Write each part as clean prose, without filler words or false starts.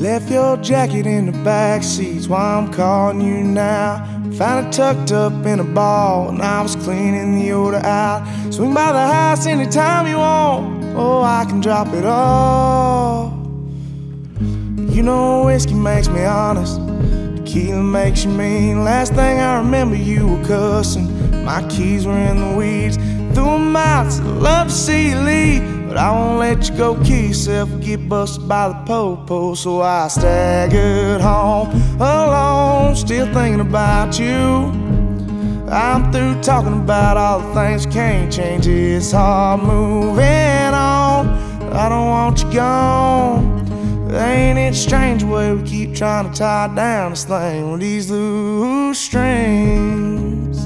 Left your jacket in the back seats while I'm calling you now. Found it tucked up in a ball and I was cleaning the odor out. Swing by the house anytime you want. Oh, I can drop it off. You know whiskey makes me honest, tequila makes you mean. Last thing I remember you were cussing. My keys were in the weeds. Threw them out, so I'd love to see you leave, but I won't let you go kill yourself and get busted by the po-po. So I staggered home alone, still thinking about you. I'm through talking about all the things you can't change. It's hard moving on, I don't want you gone. Ain't it strange the way we keep trying to tie down this thing with these loose strings?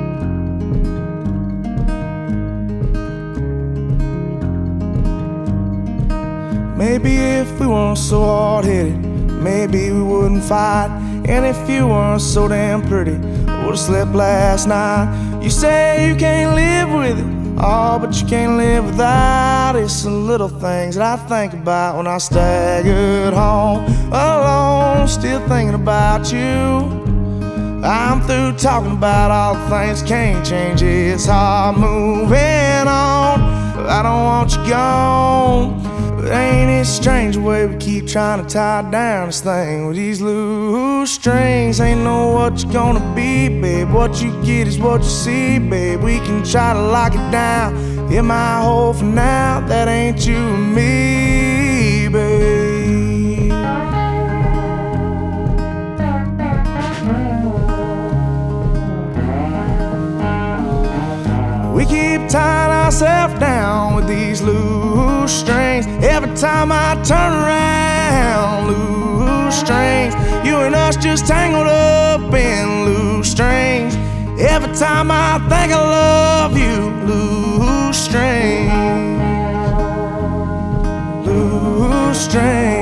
Maybe if we weren't so hard-headed, maybe we wouldn't fight. And if you weren't so damn pretty, I would've slept last night. You say you can't live with it, oh, but you can't live without it. It's the little things that I think about when I staggered home alone, still thinking about you. I'm through talking about all the things can't change. It's hard moving on, I don't want you gone. But ain't it strange the way we keep trying to tie down this thing with these loose strings? Ain't know what you're gonna be, babe. What you get is what you see, babe. We can try to lock it down in my hole for now. That ain't you and me, babe. We keep tying ourselves down with these loose strings. Every time I turn around, loose strings. You and us just tangled up in loose strings. Every time I think I love you, loose strings, loose strings.